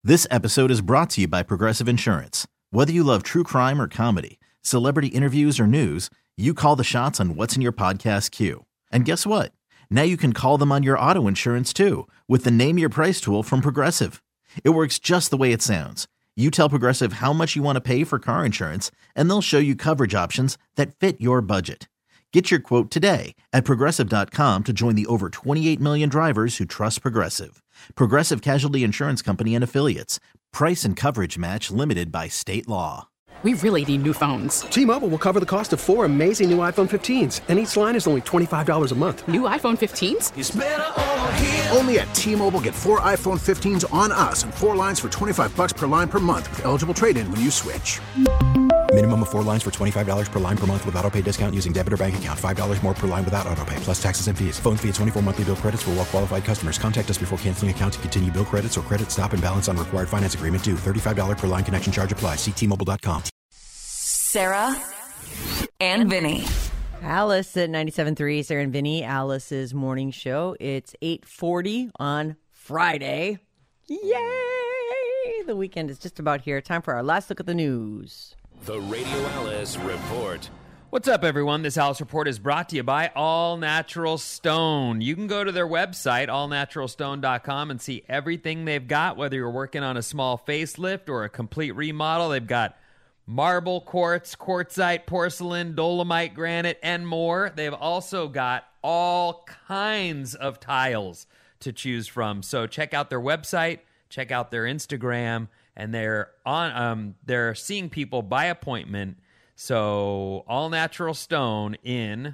This episode is brought to you by Progressive Insurance. Whether you love true crime or comedy, celebrity interviews or news, you call the shots on what's in your podcast queue. And guess what? Now you can call them on your auto insurance too with the Name Your Price tool from Progressive. It works just the way it sounds. You tell Progressive how much you want to pay for car insurance, and they'll show you coverage options that fit your budget. Get your quote today at Progressive.com to join the over 28 million drivers who trust Progressive. Progressive Casualty Insurance Company and Affiliates. Price and coverage match limited by state law. We really need new phones. T-Mobile will cover the cost of 4 amazing new iPhone 15s, and each line is only $25 a month. New iPhone 15s? It's better over here. Only at T-Mobile, get 4 iPhone 15s on us and 4 lines for $25 per line per month with eligible trade-in when you switch. Minimum of 4 lines for $25 per line per month with autopay discount using debit or bank account. $5 more per line without autopay, plus taxes and fees. Phone fee at 24 monthly bill credits for well-qualified customers. Contact us before canceling account to continue bill credits or credit stop and balance on required finance agreement due. $35 per line connection charge applies. See T-Mobile.com. Sarah and Vinny. Alice at 97.3, Sarah and Vinny, Alice's morning show. It's 8:40 on Friday. Yay! The weekend is just about here. Time for our last look at the news. The Radio Alice Report. What's up, everyone? This Alice Report is brought to you by All Natural Stone. You can go to their website, allnaturalstone.com, and see everything they've got, whether you're working on a small facelift or a complete remodel. They've got marble, quartz, quartzite, porcelain, dolomite, granite, and more. They've also got all kinds of tiles to choose from. So check out their website, check out their Instagram, and they're seeing people by appointment. So All Natural Stone in,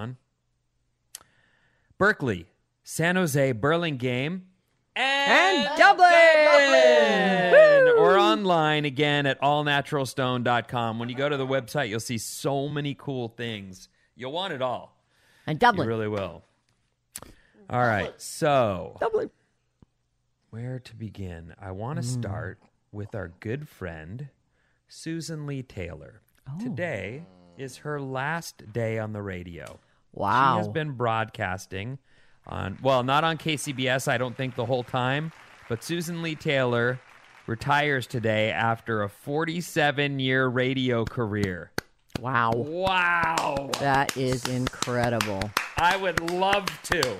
Berkeley, San Jose, Burlingame, and Dublin! Or online again at allnaturalstone.com. When you go to the website, you'll see so many cool things. You'll want it all. And Dublin. You really will. All right, so Dublin. Where to begin? I want to start with our good friend, Susan Lee Taylor. Oh. Today is her last day on the radio. Wow. She has been broadcasting on, well, not on KCBS, I don't think the whole time, but Susan Lee Taylor retires today after a 47-year radio career. Wow. Wow. That is incredible. I would love to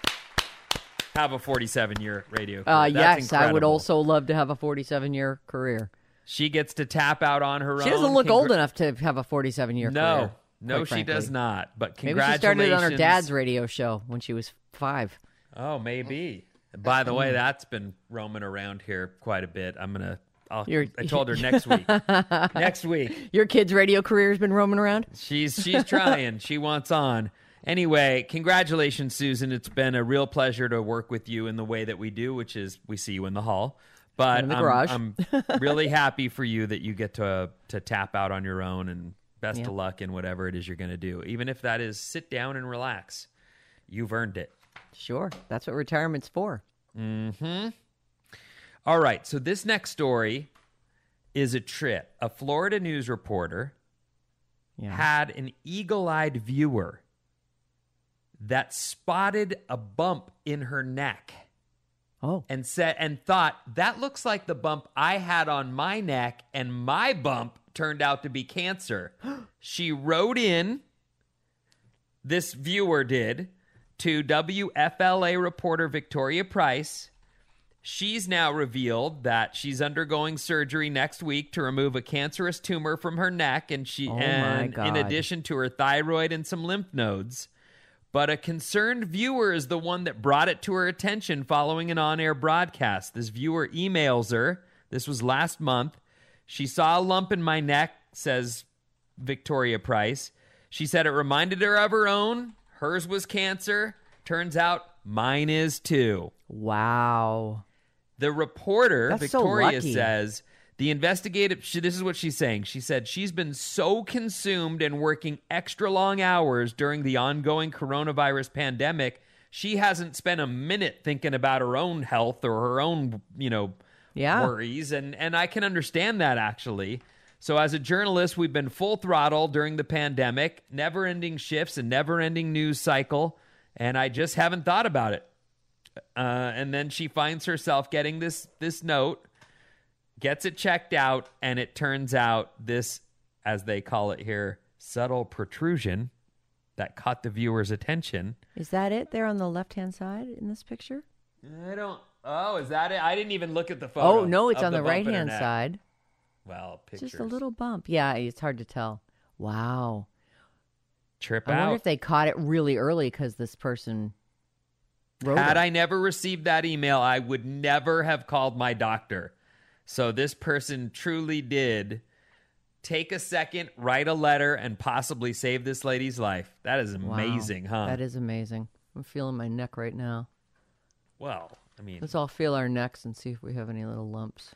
have a 47-year radio career. Yes, incredible. I would also love to have a 47-year career. She gets to tap out on her own. She doesn't look old enough to have a 47-year career. No, she does not. But congratulations. Maybe she started on her dad's radio show when she was 5. Oh, maybe. By the way, that's been roaming around here quite a bit. I told her next week. Next week. Your kid's radio career has been roaming around? She's trying. She wants on. Anyway, congratulations, Susan. It's been a real pleasure to work with you in the way that we do, which is we see you in the hall. But in the garage. I'm really happy for you that you get to tap out on your own, and best of luck in whatever it is you're going to do. Even if that is sit down and relax. You've earned it. Sure. That's what retirement's for. Mm-hmm. All right. So this next story is a trip. A Florida news reporter had an eagle-eyed viewer that spotted a bump in her neck. Oh. And thought, that looks like the bump I had on my neck, and my bump turned out to be cancer. She wrote in, this viewer did, to WFLA reporter Victoria Price. She's now revealed that she's undergoing surgery next week to remove a cancerous tumor from her neck, and in addition to her thyroid and some lymph nodes. But a concerned viewer is the one that brought it to her attention following an on-air broadcast. This viewer emails her. This was last month. She saw a lump in my neck, says Victoria Price. She said it reminded her of her own. Hers was cancer. Turns out mine is too. Wow. The reporter, That's Victoria, so lucky. says, the investigative, this is what she's saying. She said she's been so consumed and working extra long hours during the ongoing coronavirus pandemic, she hasn't spent a minute thinking about her own health or her own, worries. And I can understand that, actually. So as a journalist, we've been full throttle during the pandemic, never-ending shifts and never-ending news cycle, and I just haven't thought about it. And then she finds herself getting this note gets it checked out, and it turns out this, as they call it here, subtle protrusion that caught the viewer's attention. Is that it there on the left-hand side in this picture? Oh, is that it? I didn't even look at the photo. Oh, no, it's of on the bump in her right-hand neck. side. Well, It's pictures. just a little bump. Yeah, it's hard to tell. Wow. Trip I out. wonder if they caught it really early because this person wrote Had it. I never received that email, I would never have called my doctor. So this person truly did take a second, write a letter, and possibly save this lady's life. That is amazing, Wow. huh? That is amazing. I'm feeling my neck right now. Well, I mean, Let's all feel our necks and see if we have any little lumps.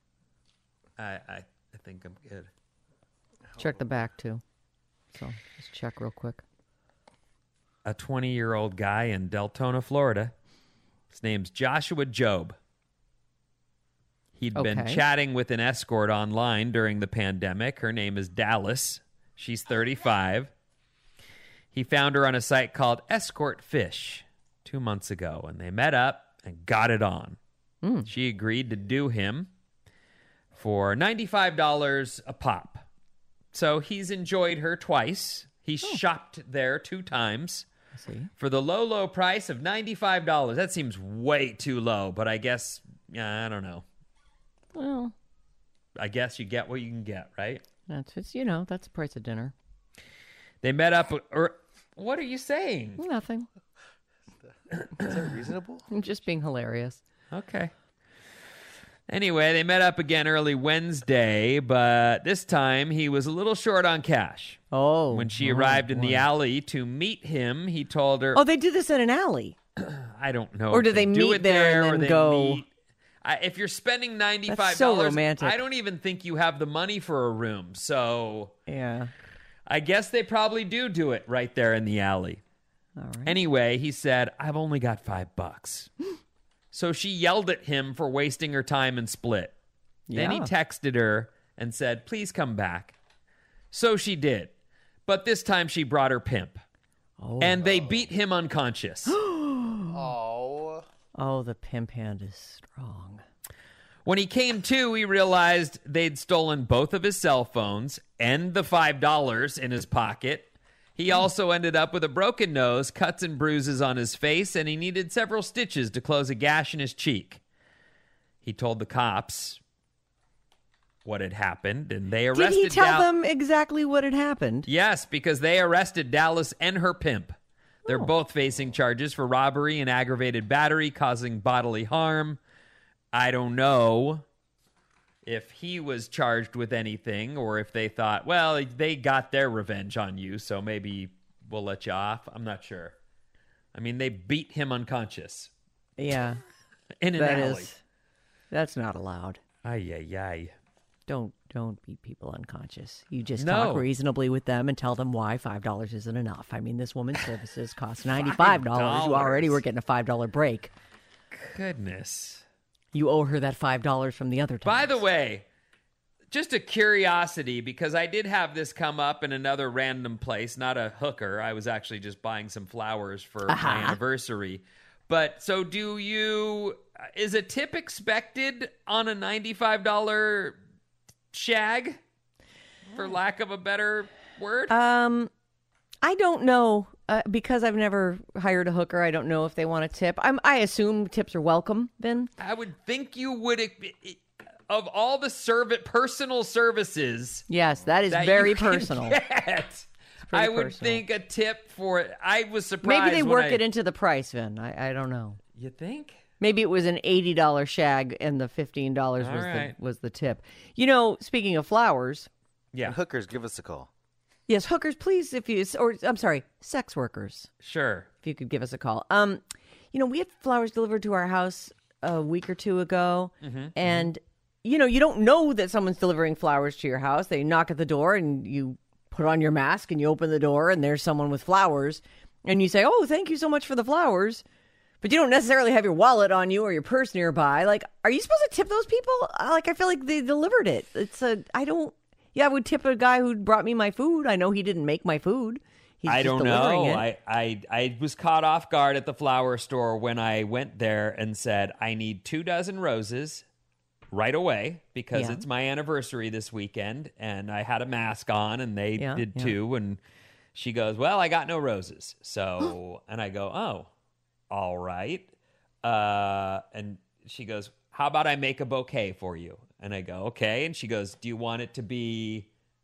I think I'm good. Check the back, too. So just check real quick. A 20-year-old guy in Deltona, Florida. His name's Joshua Job. He'd been Okay. chatting with an escort online during the pandemic. Her name is Dallas. She's 35. He found her on a site called Escort Fish 2 months ago, and they met up and got it on. She agreed to do him for $95 a pop. So he's enjoyed her twice. He's shopped there 2 times I see. for the low, low price of $95. That seems way too low, but I guess, I don't know. Well, I guess you get what you can get, right? that's the price of dinner. They met up, or what are you saying? Nothing. Is that reasonable? I'm just being hilarious. Okay. Anyway, they met up again early Wednesday, but this time he was a little short on cash. Oh. When she arrived in the alley to meet him, he told her, Oh, they do this in an alley. I don't know. Or if do they do meet it there and or then they go- meet- if you're spending $95, That's so romantic. I don't even think you have the money for a room. So Yeah. I guess they probably do it right there in the alley. All right. Anyway, he said, I've only got $5. So she yelled at him for wasting her time and split. Then he Yeah. texted her and said, please come back. So she did. But this time she brought her pimp. And they beat him unconscious. Oh, the pimp hand is strong. When he came to, he realized they'd stolen both of his cell phones and the $5 in his pocket. He also ended up with a broken nose, cuts and bruises on his face, and he needed several stitches to close a gash in his cheek. He told the cops what had happened, and they arrested Did he tell them exactly what had happened? Yes, because they arrested Dallas and her pimp. They're both facing charges for robbery and aggravated battery causing bodily harm. I don't know if he was charged with anything or if they thought, well, they got their revenge on you, so maybe we'll let you off. I'm not sure. I mean, they beat him unconscious Yeah. in an alley. That's not allowed. Ay, ay, ay. Don't beat people unconscious. You just No. talk reasonably with them and tell them why $5 isn't enough. I mean, this woman's services cost $95. You already were getting a $5 break. Goodness. You owe her that $5 from the other time. By the way, just a curiosity, because I did have this come up in another random place, not a hooker. I was actually just buying some flowers for my anniversary. But so is a tip expected on a $95 shag, for lack of a better word? I don't know because I've never hired a hooker. I don't know if they want a tip. I assume tips are welcome, Vin. I would think you would, of all the personal services. Yes, that is that very you can personal. get, I would personal. think a tip for it. I was surprised. Maybe they when work it into the price, Vin. I don't know. You think? Maybe it was an $80 shag and the $15 was the tip. You know, speaking of flowers, Yeah. Hookers, give us a call. yes, hookers, please, sex workers, Sure. if you could give us a call. We had flowers delivered to our house a week or two ago, and you don't know that someone's delivering flowers to your house. They knock at the door, and you put on your mask, and you open the door, and there's someone with flowers, and you say, "Oh, thank you so much for the flowers." But you don't necessarily have your wallet on you or your purse nearby. Like, are you supposed to tip those people? I feel like they delivered it. I would tip a guy who brought me my food. I know he didn't make my food. He's I just don't delivering know. it. I was caught off guard at the flower store when I went there and said, I need 2 dozen roses right away because Yeah. it's my anniversary this weekend, and I had a mask on, and they did too. And she goes, "Well, I got no roses." So, and I go, "Oh, all right." And she goes, "How about I make a bouquet for you?" And I go, "Okay." And she goes, "Do you want it to be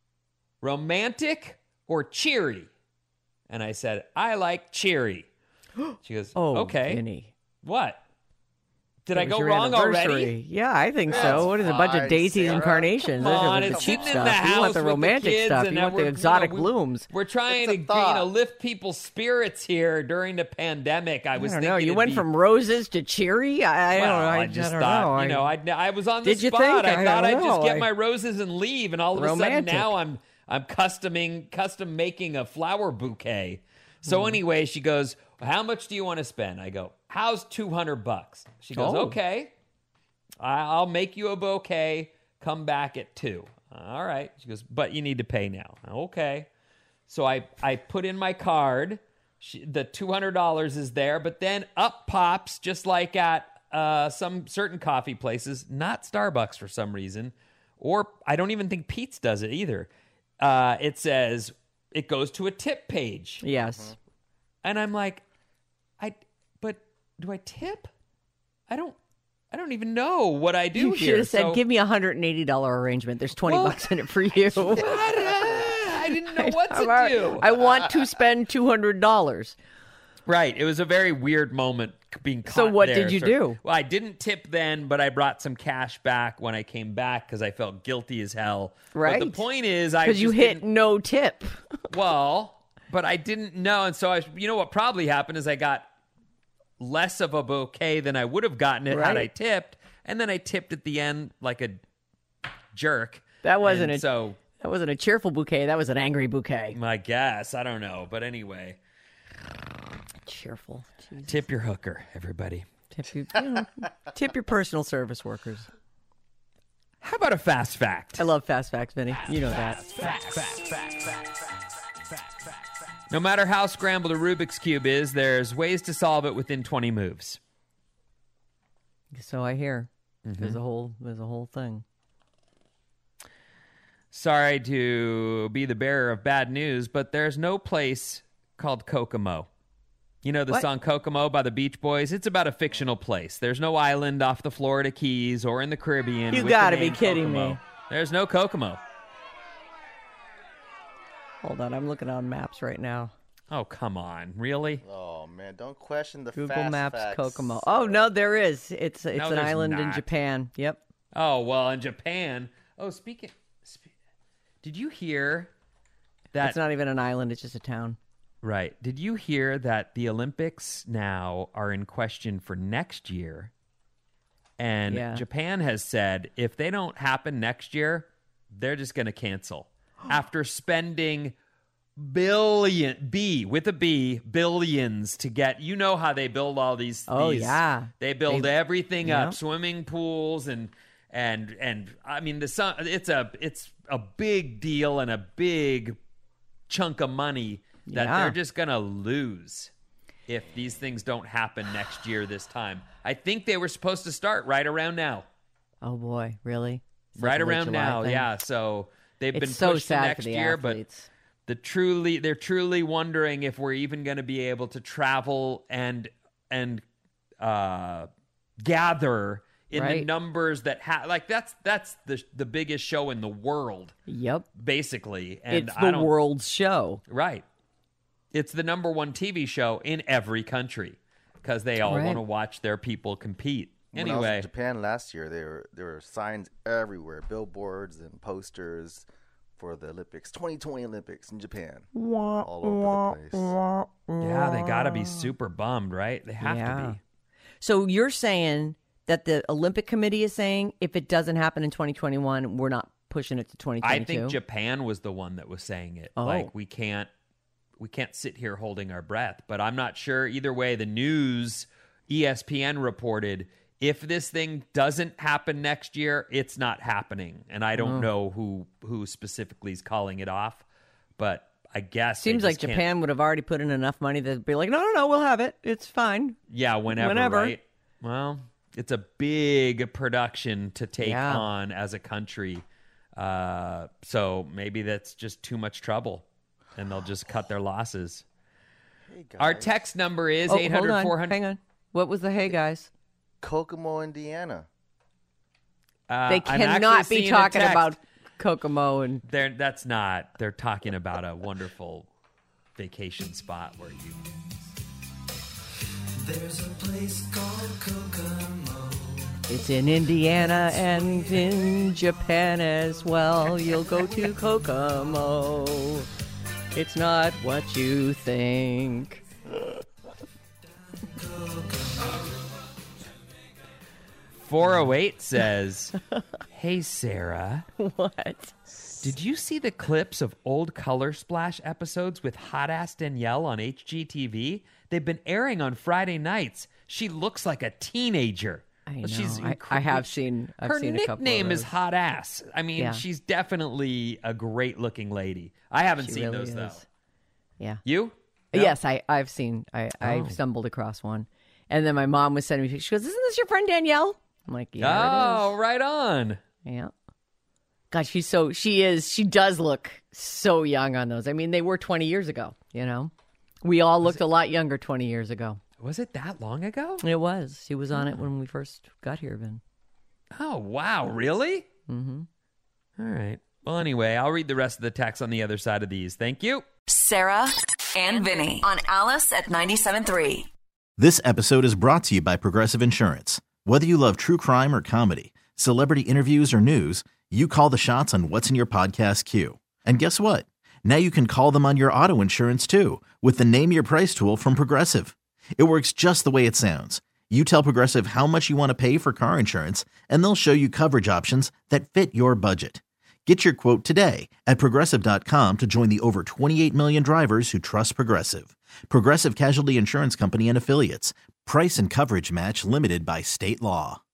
romantic or cheery?" And I said, "I like cheery." She goes, Oh, "Okay." Vinny. What? Did I It was go your wrong anniversary. already? Yeah, I think That's so. What is it, a bunch of fine, daisies and Sarah. carnations? Come Those are on, the it's cheap sitting in the stuff. You house want the with romantic kids, stuff. and You want we're- the exotic we- blooms. We're trying It's a to, thought. lift people's spirits here during the pandemic. I was I don't thinking know. You it'd went be- from roses to cheery? I don't know. I just don't thought, know. I was on the Did you spot. think? I I thought don't I'd just know. get my roses and leave, and all of a sudden Romantic. now I'm custom making a flower bouquet. So anyway, she goes, "How much do you want to spend?" I go, "How's $200?" She goes, Oh. "Okay, I'll make you a bouquet. Come back at 2:00. All right. She goes, "But you need to pay now." Okay. So I put in my card. The $200 is there, but then up pops, just like at some certain coffee places, not Starbucks for some reason, or I don't even think Pete's does it either. It says it goes to a tip page. Yes. And I'm like, but do I tip? I don't even know what I do You here. should have said, So- give me a $180 arrangement. There's $20 in it for you. I didn't know what to do. I want to spend $200. Right. It was a very weird moment being caught So what there. did you do? Well, I didn't tip then, but I brought some cash back when I came back because I felt guilty as hell. Right. But the point is, I Because you just hit didn't- no tip. Well, but I didn't know. And so, you know what probably happened is I got less of a bouquet than I would have gotten it had Right. I tipped. And then I tipped at the end like a jerk. That wasn't And so That wasn't a cheerful bouquet. That was an angry bouquet. I guess. I don't know. But anyway, Cheerful. Jesus. tip your hooker, everybody. Tip your personal service workers. How about a fast fact? I love fast facts, Vinny. You know that. No matter how scrambled a Rubik's Cube is, there's ways to solve it within 20 moves. So I hear. There's a whole thing. Sorry to be the bearer of bad news, but there's no place called Kokomo. You know the What? song Kokomo by the Beach Boys? It's about a fictional place. There's no island off the Florida Keys or in the Caribbean. You with the gotta be name kidding Kokomo. me. There's no Kokomo. Hold on, I'm looking on maps right now. Oh, come on. Really? Oh man, don't question the Google fast Maps, facts. Kokomo. Oh no, there is. It's No, an there's island in not. Japan. Yep. Oh, well, in Japan. Oh, did you hear that? It's not even an island. It's just a town. Right. Did you hear that the Olympics now are in question for next year? And Yeah. Japan has said if they don't happen next year, they're just going to cancel. After spending billions to get, you know how they build all these. Oh, these- yeah. They build everything yeah. up, swimming pools and I mean the sun. It's a big deal and a big chunk of money that Yeah. they're just going to lose if these things don't happen next year this time. I think they were supposed to start right around now. Oh boy, really? It's Right like a late around July now, thing. yeah. So they've been It's so pushed to sad next for the year, athletes. but they're truly wondering if we're even going to be able to travel and gather in the Right. numbers that that's the biggest show in the world, Yep. basically. And It's I the don't- world's show. Right. It's the number one TV show in every country because they all Right. want to watch their people compete. When I was Anyway, in Japan last year, there were signs everywhere, billboards and posters for the Olympics, 2020 Olympics in Japan, all over the place. yeah, they got to be super bummed, right? They have to Yeah. be. So you're saying that the Olympic Committee is saying if it doesn't happen in 2021, we're not pushing it to 2022? I think Japan was the one that was saying it. Oh. Like we can't sit here holding our breath. But I'm not sure either way. The news, ESPN reported, if this thing doesn't happen next year, it's not happening. And I don't know who specifically is calling it off, but I guess they Seems just like can't- Japan would have already put in enough money to be like, no, we'll have it. It's fine. Yeah, whenever, Whenever. right? Well, It's a big production to take Yeah. on as a country. So maybe that's just too much trouble, and they'll just cut their losses. Hey guys. Our text number is Oh, 800 hold on. 400. Hang on. What was the hey, guys? Kokomo, Indiana. They I'm cannot actually be seeing a talking text. about Kokomo and That's not. They're talking about a wonderful vacation spot where you. There's a place called Kokomo. it's in Indiana and in Japan as well. You'll go to Kokomo. It's not what you think. 408 says, "Hey Sarah, What? did you see the clips of old Color Splash episodes with hot ass Danielle on HGTV? They've been airing on Friday nights. She looks like a teenager." I know. She's I have seen. I've her seen a couple of nickname is those. Hot Ass. I mean, Yeah. she's definitely a great looking lady. I haven't She seen really those though. is. Yeah. You? No? Yes, I've seen. I Oh. stumbled across one, and then my mom was sending me. She goes, "Isn't this your friend Danielle?" I'm like, "Yeah, Oh, right on. it is." Yeah. God, she does look so young on those. I mean, they were 20 years ago. You know, we all looked a lot younger 20 years ago. Was it that long ago? It was. She was on it when we first got here, Vin. Oh, wow. Really? Mm-hmm. All right. Well, anyway, I'll read the rest of the text on the other side of these. Thank you. Sarah and Vinny on Alice at 97.3. This episode is brought to you by Progressive Insurance. Whether you love true crime or comedy, celebrity interviews or news, you call the shots on what's in your podcast queue. And guess what? Now you can call them on your auto insurance too with the Name Your Price tool from Progressive. It works just the way it sounds. You tell Progressive how much you want to pay for car insurance, and they'll show you coverage options that fit your budget. Get your quote today at Progressive.com to join the over 28 million drivers who trust Progressive. Progressive Casualty Insurance Company and Affiliates. Price and coverage match limited by state law.